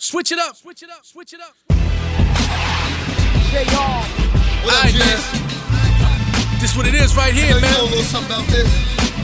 Switch it up. Switch it up. Switch it up. J.R. All right, man. This what it is right here, man. You know a little something about this.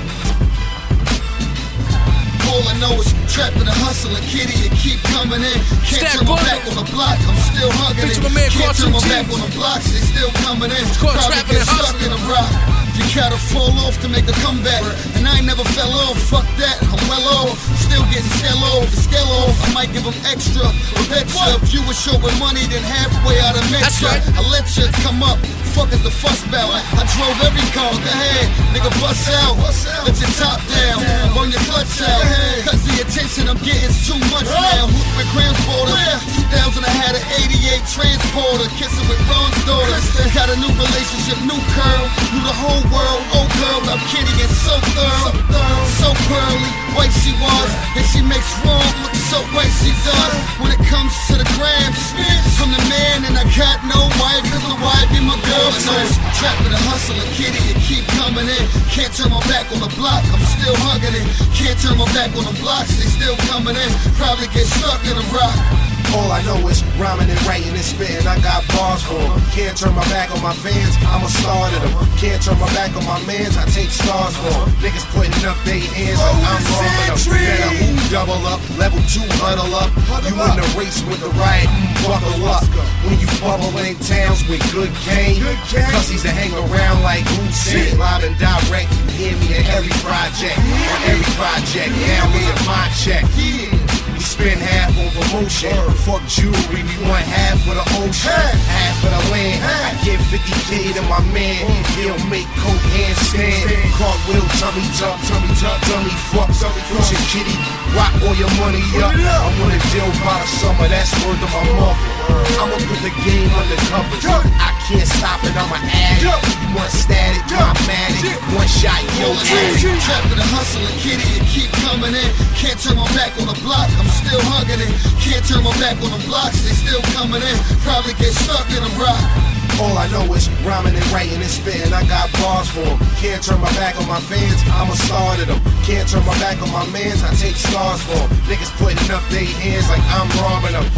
All I know is trapped in the hustle and kitty, you keep coming in. Can't Stack turn my bundle. back on the block, I'm still hugging Picture it. my man Can't Cartoon turn my G. back on the blocks, they still coming in. called Probably trapping get and stuck hustling. in a rock. You gotta fall off to make a comeback. And I ain't never fell off, fuck that, I'm well off. Still getting scale off, I might give them extra. Or extra, if you were short with money, then halfway out of That's Metro. right. I let you come up, fuck is the fuss about. I drove every car, go ahead, nigga bust out. Let your top down, burn your clutch out. Cause the attention I'm getting's too much now. Hoop with Grams border, 2000 I had an 88 transporter. Kissing with Ron's daughter, got a new relationship, new curl. Knew the whole world, oh girl, I'm kitty and so thorough. So pearly, white she was. And she makes wrong look so white she does. When it comes to the grams, I'm the man and I got no wife. Cause the wife be my girl. So trapped in the hustle and kitty, you keep coming in. Can't turn my back on the block, I'm still hugging it. Can't turn my back on the blocks, they still coming in. Probably get stuck in a rock. All I know is rhyming and writing and spitting, I got bars for them. Can't turn my back on my fans, I'm a star to them. Can't turn my back on my mans, I take stars for them. Niggas putting up their hands like I'm robbing them. Better hoop double up, level 2 huddle up. You in the race with the riot, buckle up. When you bubble in towns with good game, cause he's a hang around like Hussein. Live and direct, you hear me at every project. On every project, now me and my check. We spend half on promotion. Fuck jewelry, we want half for the ocean, half for the land. I give 50K to my man, he'll make coke handstand. Cartwheel, tummy tuck, tummy fuck. Push your kitty, rock all your money up. I want a deal by the summer, that's worth of my muffin. I'ma put the game undercover. I can't stop it, I'm an addict. You want static, I'm matic. One shot, yo, Trapped in the hustle and kitty, you keep coming in. Can't turn my back on the block, I'm still hugging it. Can't turn my back on the blocks, they still coming in. Probably get stuck in a rock. All I know is rhyming and writing and spitting, I got bars for them. Can't turn my back on my fans, I'm a star to them. Can't turn my back on my mans, I take stars for them. Niggas putting up their hands like I'm robbing them.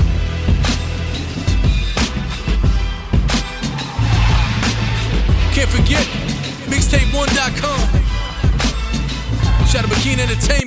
Can't forget, mixtape1.com. Shout out to Bikini Entertainment.